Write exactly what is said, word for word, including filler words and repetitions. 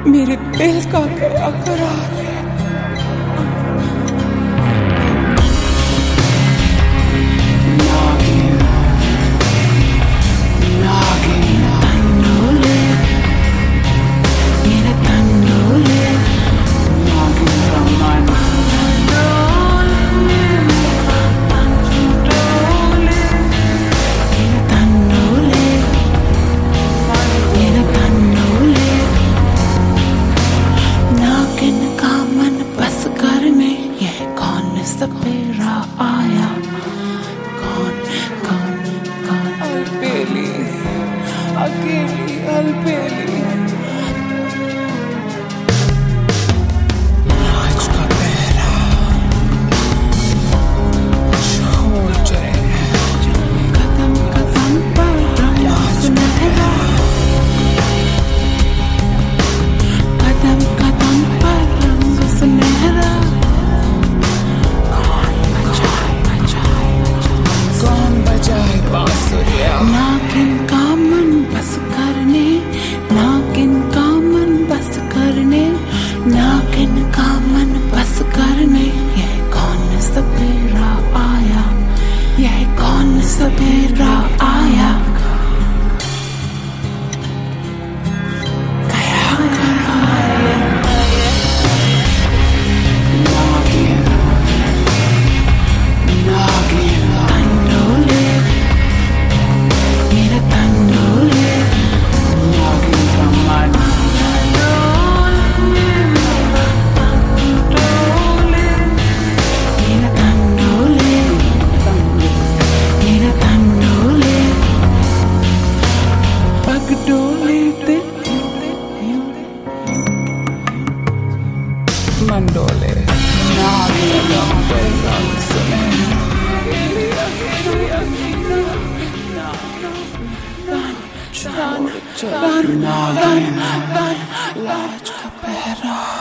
मेरे दिल का गया करार है। सपेरा आया कौन कौन कौन अलबेली अकेली अलबेली आज का पहरा छोड़ जाए कदम कदम पर रंग सुनहरा कदम कदम पर रंग सुनहरा नागिन का मन बस करने नागिन का मन बस करने नागिन का मन बस करने यह कौन सपेरा आया यह कौन सपेरा आया मंडोले नागिन लाज का पहरा।